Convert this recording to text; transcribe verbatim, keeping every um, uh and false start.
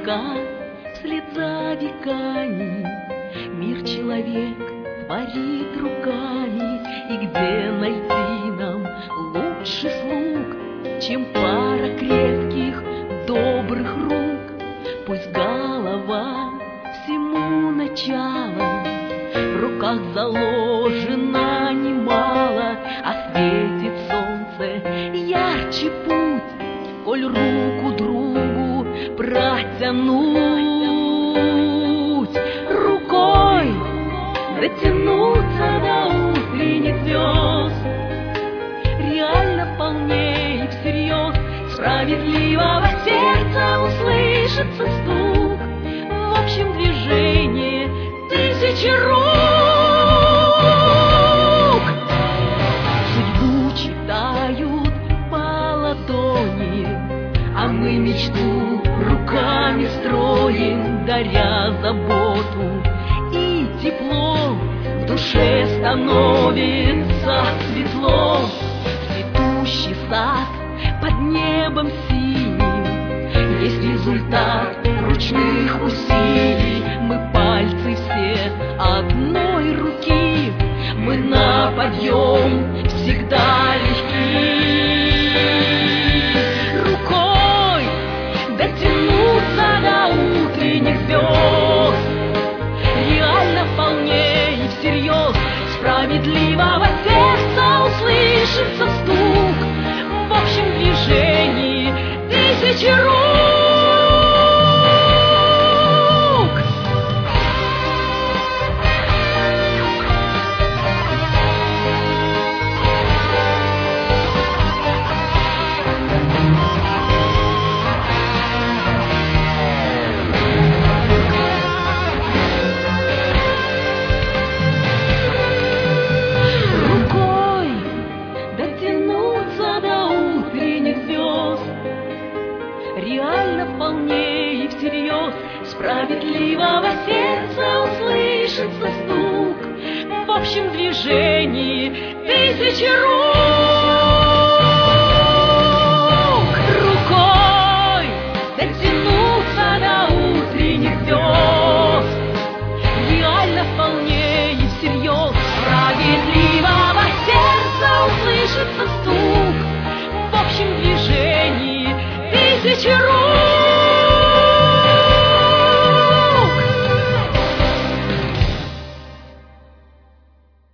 века, вслед за веками мир человек творит руками. И где найти нам лучше слуг, чем пара крепких, добрых рук? Пусть голова всему начало, в руках заложено немало, а светит солнце ярче путь, коль руку другу протянуть. Рукой дотянуться до утренних звезд, реально вполне и всерьез справедливого сердца услышится стук, в общем движении тысячи рук. Судьбу читают по ладони, а мы мечту руками строим, даря заботу и тепло. В душе становится светло, цветущий сад под небом синим есть результат ручных усилий. Мы пальцы все одной руки, мы на подъем всегда легки. Рукой дотянуться до утренних звезд, реально вполне и всерьез справедливого сердца услышится стук, в общем движении тысячи рук. Реально вполне и всерьез справедливого сердца услышится стук, в общем движении тысячи рук. Рукой дотянуться до утренних звезд, реально вполне и всерьез справедливого сердца услышится стук, в общем движении тысячи рук.